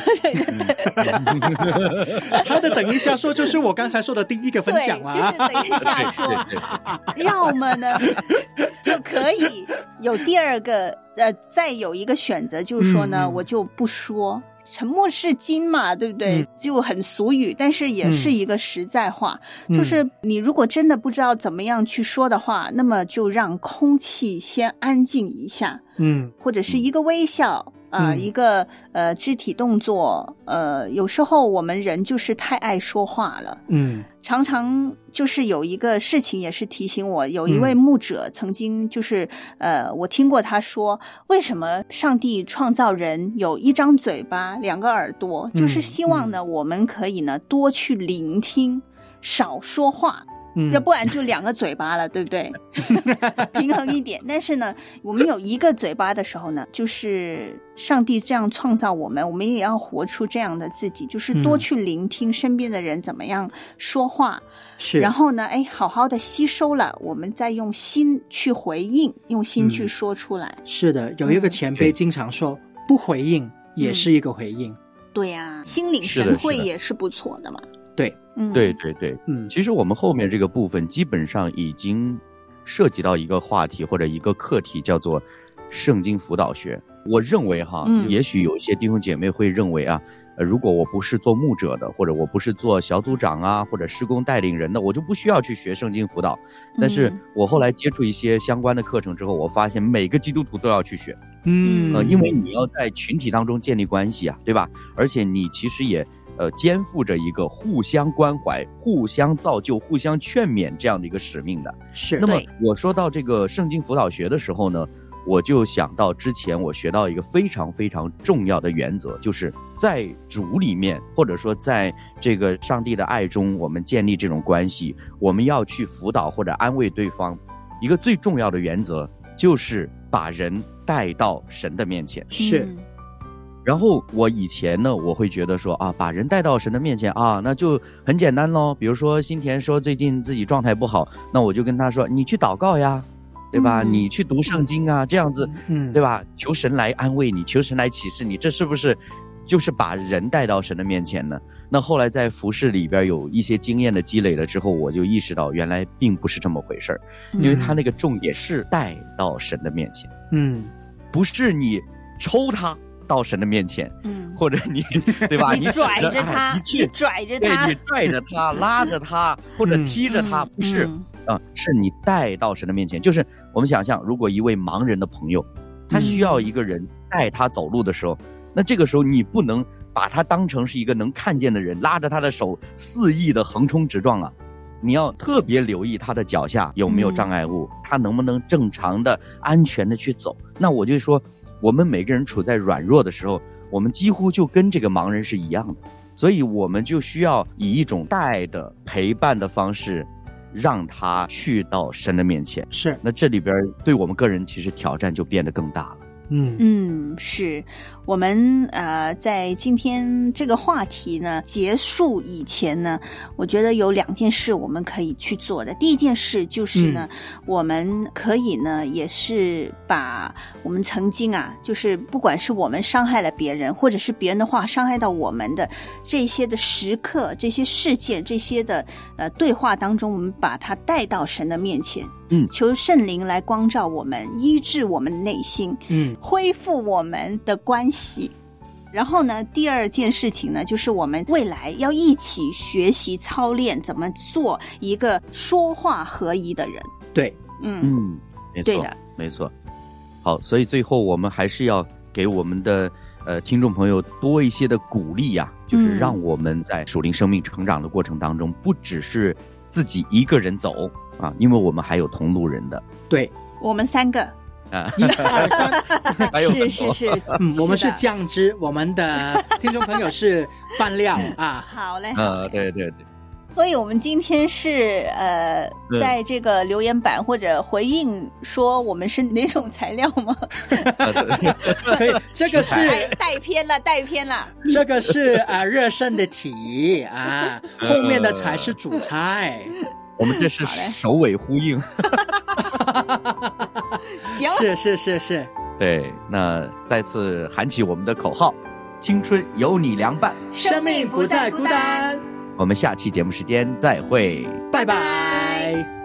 他的等一下说就是我刚才说的第一个分享嘛， 就是等一下说。要么呢就可以有第2个再有一个选择，就是说呢我就不说，沉默是金嘛，对不对？就很俗语，但是也是一个实在话，就是你如果真的不知道怎么样去说的话，那么就让空气先安静一下，或者是一个微笑一个肢体动作，有时候我们人就是太爱说话了，常常就是有一个事情也是提醒我，有一位牧者曾经就是我听过他说，为什么上帝创造人有1张嘴巴2个耳朵，就是希望呢我们可以呢多去聆听，少说话，要不然就2个嘴巴了，对不对？平衡一点。但是呢我们有1个嘴巴的时候呢，就是上帝这样创造我们也要活出这样的自己，就是多去聆听身边的人怎么样说话，是，然后呢好好的吸收了，我们再用心去回应，用心去说出来。 是的，有一个前辈经常说，不回应也是一个回应。 对呀，心领神会也是不错的嘛。 对， 对，其实我们后面这个部分基本上已经涉及到一个话题或者一个课题，叫做圣经辅导学。我认为也许有一些弟兄姐妹会认为如果我不是做牧者的，或者我不是做小组长或者施工带领人的，我就不需要去学圣经辅导。但是我后来接触一些相关的课程之后，我发现每个基督徒都要去学，因为你要在群体当中建立关系对吧？而且你其实也肩负着一个互相关怀、互相造就、互相劝勉这样的一个使命的。 是。 那么我说到这个圣经辅导学的时候呢，我就想到之前我学到一个非常非常重要的原则，就是在主里面，或者说在这个上帝的爱中，我们建立这种关系，我们要去辅导或者安慰对方，一个最重要的原则就是把人带到神的面前。 是。 然后我以前呢，我会觉得说把人带到神的面前那就很简单咯。比如说新田说最近自己状态不好，那我就跟他说，你去祷告呀，对吧？你去读圣经这样子，对吧？求神来安慰你，求神来启示你，这是不是就是把人带到神的面前呢？那后来在服事里边有一些经验的积累了之后，我就意识到原来并不是这么回事儿，因为他那个重点是带到神的面前，不是你抽他到神的面前，或者你对吧？ 你拽着他，你拽着他， 你拽着他，拉着他，或者踢着他，不是是你带到神的面前。就是我们想象，如果一位盲人的朋友，他需要一个人带他走路的时候，那这个时候你不能把他当成是一个能看见的人，拉着他的手肆意的横冲直撞你要特别留意他的脚下有没有障碍物，他能不能正常的、安全的去走。那我就说，我们每个人处在软弱的时候，我们几乎就跟这个盲人是一样的，所以我们就需要以一种带的陪伴的方式，让他去到神的面前。 是， 那这里边对我们个人其实挑战就变得更大了。 是我们在今天这个话题呢结束以前呢，我觉得有2件事我们可以去做的。第一件事就是呢，我们可以呢也是把我们曾经就是不管是我们伤害了别人，或者是别人的话伤害到我们的这些的时刻、这些事件、这些的对话当中，我们把它带到神的面前，求圣灵来光照我们，医治我们的内心，恢复我们的关系。然后呢，第2件事情呢，就是我们未来要一起学习操练怎么做一个说话合一的人。 对， 没错，没错。好，所以最后我们还是要给我们的听众朋友多一些的鼓励呀，就是让我们在属灵生命成长的过程当中，不只是自己一个人走啊，因为我们还有同路人的。 对， 我们3个。 1、2、3， 是， 我们是酱汁，我们的听众朋友是拌料啊。 好嘞， 对。 所以我们今天是在这个留言板或者回应说我们是哪种材料吗？ 可以，这个是带偏了。 这个是热身的题啊，后面的才是主菜。 我们这是首尾呼应。 行， 是。 对，那再次喊起我们的口号：青春有你凉拌， 生命不再孤单。 我们下期节目时间再会， 拜拜。